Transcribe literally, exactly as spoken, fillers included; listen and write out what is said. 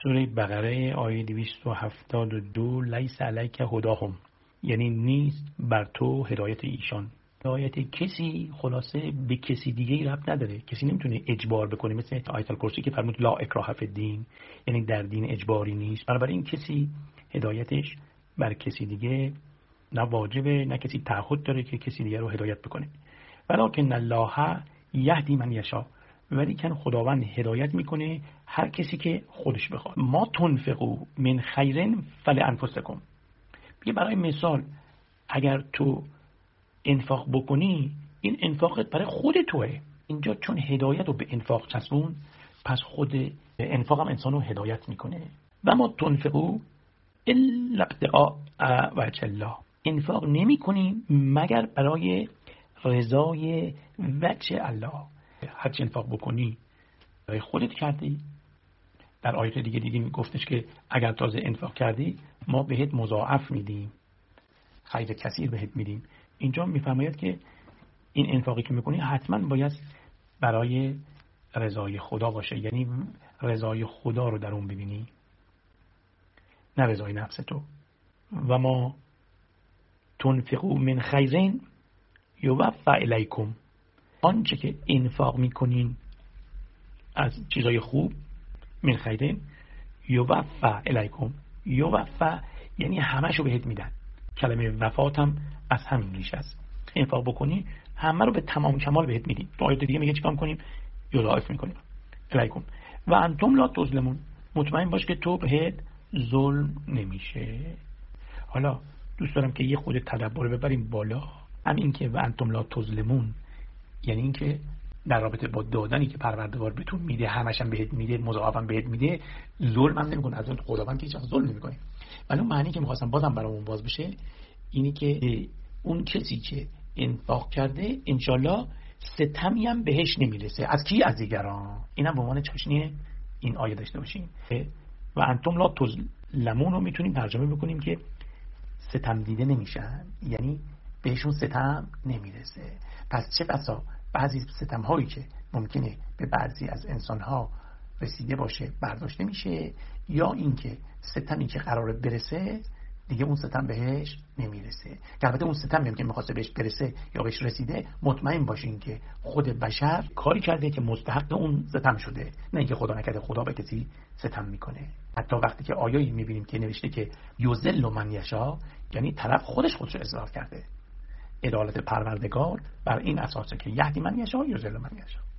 سوره بقره آیه دویست و هفتاد و دو لیس علیک هداهم، یعنی نیست بر تو هدایت ایشان. هدایت کسی خلاصه به کسی دیگه ای ربط نداره، کسی نمیتونه اجبار بکنه، مثل آیت الکرسی که فرمود لا اکراه فی الدین، یعنی در دین اجباری نیست. بنابراین کسی هدایتش بر کسی دیگه نه واجبه، نه کسی تعهد داره که کسی دیگه رو هدایت بکنه. ولکن الله یهدی من یشاء، ولی کن خداوند هدایت میکنه هر کسی که خودش بخواد. ما تنفقوا من خیر فلانفسکم، بگه برای مثال اگر تو انفاق بکنی این انفاقت برای خود توه. اینجا چون هدایت رو به انفاق چسبون، پس خود انفاق هم انسان رو هدایت میکنه. و ما تنفقوا الا ابتغاء وجه الله، انفاق نمی کنیم مگر برای رضای وجه الله. هرچی انفاق بکنی برای خودت کردی. در آیه دیگه دیدیم گفتش که اگر تازه انفاق کردی ما بهت مضاعف میدیم، خیر کثیر بهت میدیم. اینجا میفرماید که این انفاقی که میکنی حتما باید برای رضای خدا باشه، یعنی رضای خدا رو در اون ببینی، نه رضای نفس تو. و ما تنفقوا من خیرین یوفى الیکم، آنچه که انفاق میکنین از چیزای خوب، من خیرین یوفى الیکم، یوفى یعنی همشو بهت میدن. کلمه وفات هم از همین ریشه است. انفاق بکنی همه رو به تمام کمال بهت میدیم. تو آیه دیگه میگه چیکار کنیم؟ یضاعف میکنیم الیکم و انتم لا تظلمون، مطمئن باش که تو بهت ظلم نمیشه. حالا دوست دارم که یه خود تدبر ببریم بالا. همین که و انتم لا تظلمون یعنی این که در رابطه با دادنی که پروردگار بهتون میده همش هم بهت میده، مضاعف هم بهت میده، ظلم هم نمیکنه. از اون خداوند که هیچ وقت ظلم نمیکنه. ولی اون معنی که می‌خواستم بازم برامون باز بشه اینی که اون کسی که انفاق کرده انشالله ستمی هم بهش نمیرسه. از کی؟ از دیگران. اینم به عنوان چاشنی این آیه داشته باشیم. و انتم لا تظلمون رو میتونیم ترجمه بکنیم که ستم دیده نمیشن، یعنی بهشون ستم نمیرسه. پس چه بسا بعضی ستم هایی که ممکنه به بعضی از انسان ها رسیده باشه برداشت نمیشه، یا اینکه ستمی که قراره برسه دیگه اون ستم بهش نمیرسه. البته اون ستمی هم که میخواسته بهش برسه یا بهش رسیده، مطمئن باشین که خود بشر کاری کرده که مستحق اون ستم شده، نه اینکه خدا نکرده خدا به کسی ستم میکنه. حتی وقتی که آیایی میبینیم که نوشته که یذل من یشاء، یعنی طرف خودش خودشو اضلال کرده. عدالت پروردگار بر این اساسه که یهدی من یشاء یذل من یشاء.